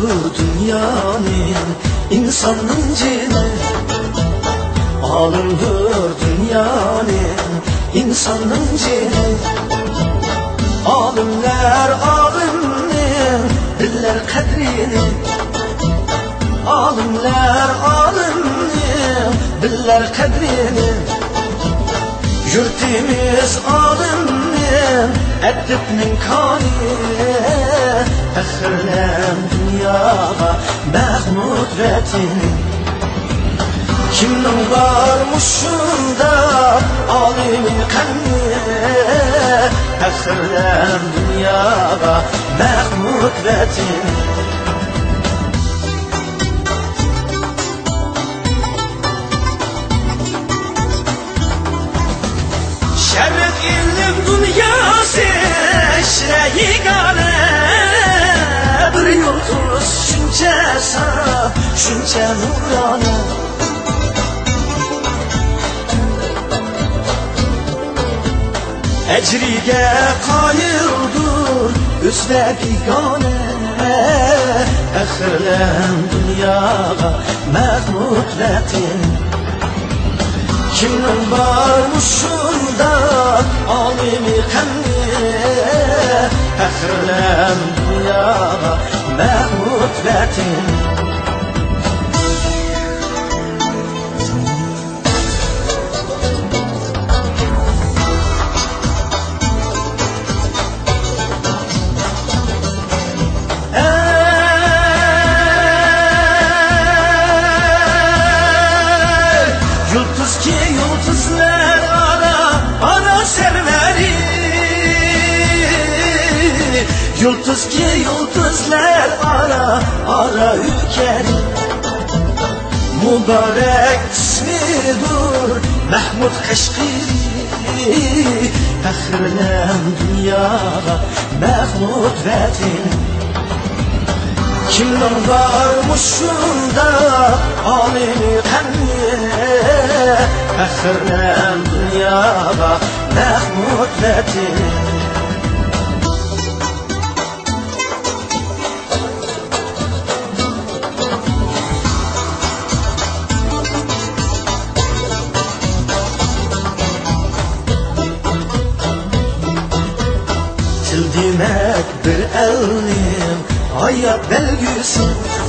dünyanın insanın cini. Alımdır dünyanın insanın cini. Alimler alimler diller kadrini. Alimler alimler diller kadrini. Yurtimiz alimler edibnin kani. Fəxrlən dünyaya Məhmud vətini. Kimdən varmışında alimin qənni. Fəxrlən dünyaya Məhmud vətini. Şərq ilim dünyası eşrəyi qanə. Bir yoltuz şunca sana, şunca nurana. Ecrige kayıldır üstte bigane. Fəxrlən dünyaya Məhmud vətini. Kimdən varmışında alimi qənni. Fəxrlən dünyaya Məhmud vətini. Yıldız ki yıldızlar ara serveri. Yıldız ki yıldızlar ara ülkeri. Mübarek ismidir Məhmud Kaşqiri. Fəxrlən dünyaya Məhmud vətini. Kimdən varmışında alimi qənni. Fəxrlən dünyaya Məhmud vətini. Til demək bir əllim hayat belgüsü.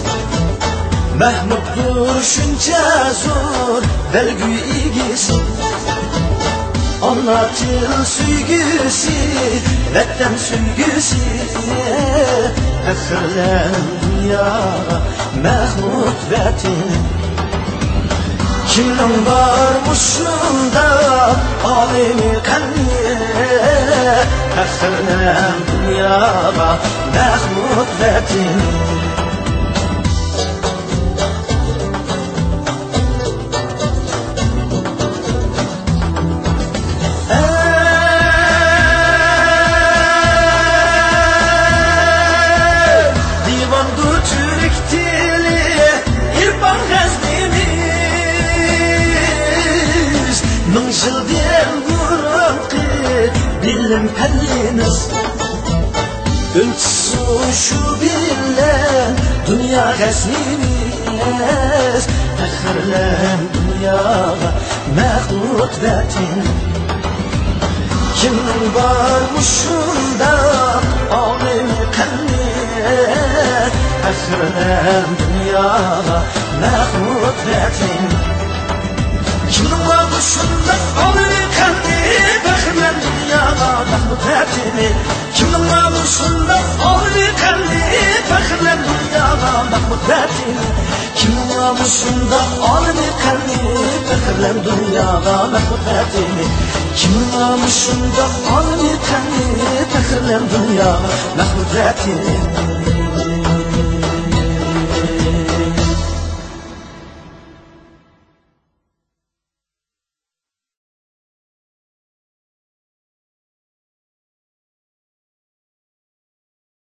Məhmuddur şunca zor belgü ilgisi. Anlatıl süygüsü, vətən süygüsü. Fəxrlən dünyaya Məhmud vətini. Kimdən varmışında alimi qənni. Fəxrlən dünyaya Məhmud vətini. Divandır Türk dili İrfan Qəznimiz. Min yıldır vuraqı bilim pəlliniz. Ölçüsü şu bilen dünya Qəznimiz. Fəxrlən dünyaya Məhmud vətini. Kimdən varmışında alimi qənni. Fəxrlən dünyaya Məhmud vətini. Kimdən varmışında alimi qənni. Fəxrlən dünyaya Məhmud vətini. Kimdən varmışında alimi qənni. Fəxrlən dünyaya Məhmud vətini. Kimdən varmışında alimi qənni. Fəxrlən dünyaya Məhmud vətini. Kimdən varmışında alimi qənni. Fəxrlən dünyaya Məhmud vətini.